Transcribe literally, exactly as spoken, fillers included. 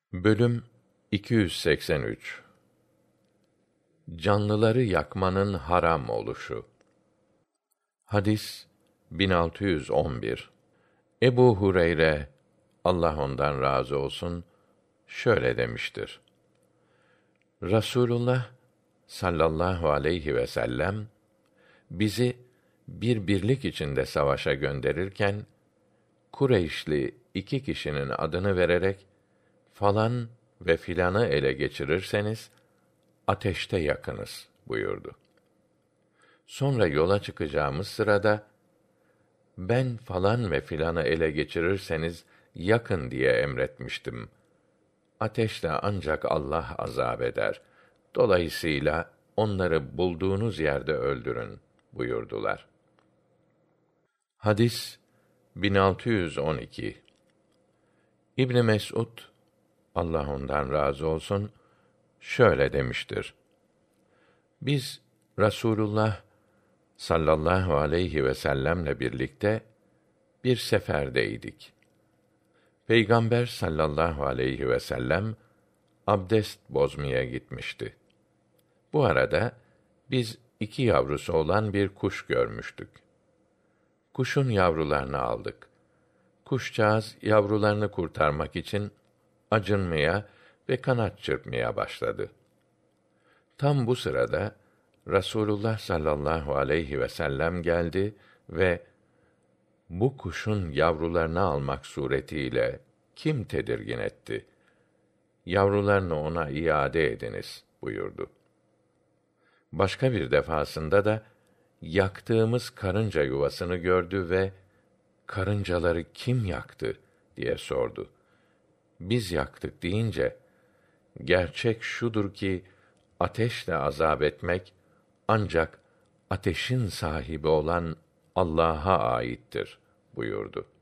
Bölüm iki yüz seksen üç. Canlıları yakmanın haram oluşu. Hadis bin altı yüz on bir. Ebu Hureyre, Allah ondan razı olsun, şöyle demiştir: Rasulullah sallallahu aleyhi ve sellem bizi bir birlik içinde savaşa gönderirken Kureyşli iki kişinin adını vererek falan ve filanı ele geçirirseniz ateşte yakınız buyurdu. Sonra yola çıkacağımız sırada ben falan ve filanı ele geçirirseniz yakın diye emretmiştim. Ateşle ancak Allah azap eder. Dolayısıyla onları bulduğunuz yerde öldürün buyurdular. Hadis bin altı yüz on iki. İbn Mes'ud, Allah ondan razı olsun, şöyle demiştir: Biz Rasulullah sallallahu aleyhi ve sellemle birlikte bir seferdeydik. Peygamber sallallahu aleyhi ve sellem abdest bozmaya gitmişti. Bu arada biz iki yavrusu olan bir kuş görmüştük. Kuşun yavrularını aldık. Kuşcağız yavrularını kurtarmak için acınmaya ve kanat çırpmaya başladı. Tam bu sırada Rasulullah sallallahu aleyhi ve sellem geldi ve bu kuşun yavrularını almak suretiyle kim tedirgin etti? Yavrularını ona iade ediniz buyurdu. Başka bir defasında da yaktığımız karınca yuvasını gördü ve karıncaları kim yaktı diye sordu. Biz yaktık deyince, gerçek şudur ki ateşle azap etmek ancak ateşin sahibi olan Allah'a aittir buyurdu.